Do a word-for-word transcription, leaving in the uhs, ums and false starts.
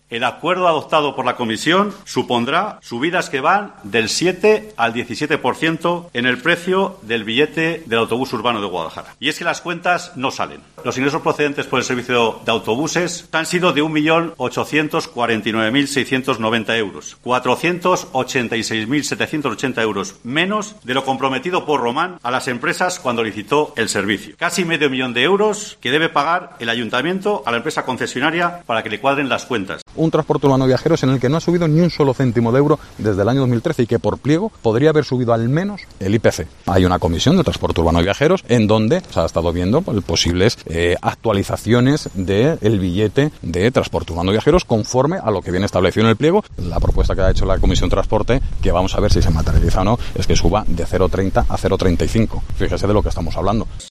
El acuerdo adoptado por la Comisión supondrá subidas que van del siete al diecisiete por ciento en el precio del billete del autobús urbano de Guadalajara. Y es que las cuentas no salen. Los ingresos procedentes por el servicio de autobuses han sido de un millón ochocientos cuarenta y nueve mil seiscientos noventa euros, cuatrocientos ochenta y seis mil setecientos ochenta euros menos de lo comprometido por Román a las empresas cuando licitó el servicio. Casi medio millón de euros que debe pagar el ayuntamiento a la empresa concesionaria para que le cuadren las cuentas. Un transporte urbano de viajeros en el que no ha subido ni un solo céntimo de euro desde el año dos mil trece y que por pliego podría haber subido al menos el I P C. Hay una comisión de transporte urbano de viajeros en donde se ha estado viendo pues, posibles eh, actualizaciones del billete de transporte urbano de viajeros conforme a lo que viene establecido en el pliego. La propuesta que ha hecho la Comisión de Transporte, que vamos a ver si se materializa o no, es que suba de cero coma treinta a cero coma treinta y cinco. Fíjese de lo que estamos hablando.